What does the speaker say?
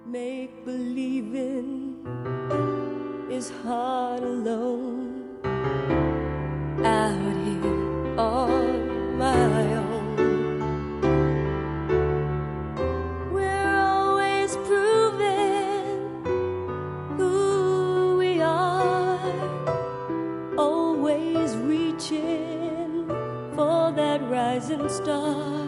Make believing is hard alone, out here on my own. We're always proving who we are, always reaching for that rising star.